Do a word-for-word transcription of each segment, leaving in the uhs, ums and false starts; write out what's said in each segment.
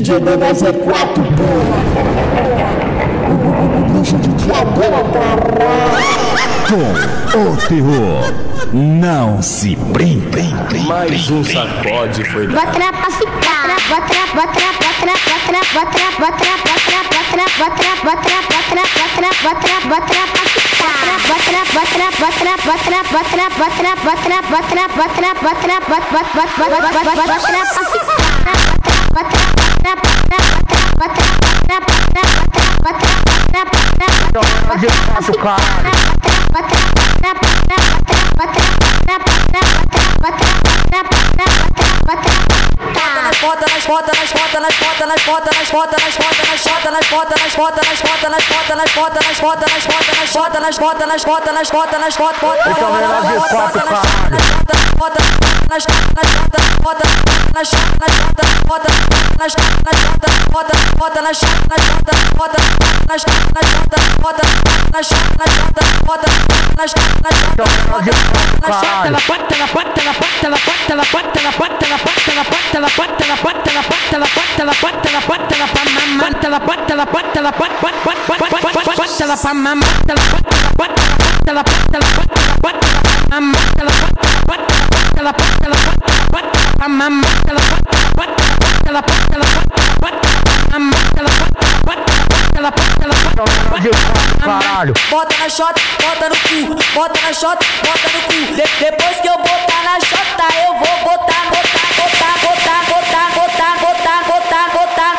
J Menor Z quatro, porra. O bruxo de Diadema, caralho. Com o terror não se brinca. Mais um sacode foi Vou trapacitar, vou tra, vou tra, vou tra, vou tra, vou tra, vou tra, vou tra, vou tra, vou tra, vou tra, vou tra, vou tra, vou tra, vou trapacitar. Vou tra, vou tra, vou tra, vou tra, vou tra, vou tra, vou tra, vou tra, vou tra, vou tra, vou vou vou vou vou vou trapacitar. Vou tra, vou tra, vou tra, vou tra, vou tra, vou tra, vou tra, vou tra, vou tra, Bota nas bota nas bota nas bota nas bota nas bota nas bota nas bota nas bota nas bota nas bota nas bota nas bota nas bota nas bota nas bota nas bota nas bota nas bota nas bota bota Então Menor Z quatro, caralho. bota nas nas bota bota nas nas bota bota nas nas bota bota bota nas nas bota bota nas nas bota bota nas nas bota bota nas nas Então Menor Z quatro, caralho. Caralho. Bota na shot, bota no cu, bota na shot, bota no cu. De depois que eu botar na shota, eu vou botar, botar, botar, botar, botar, botar, botar, botar, botar,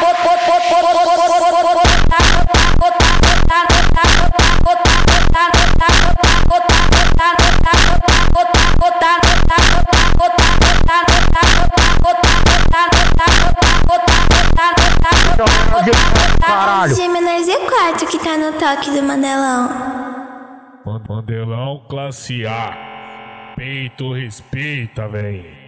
Caralho. J Menor Z quatro que tá no toque do Mandelão. Mandelão classe A. Peito respeita, véi.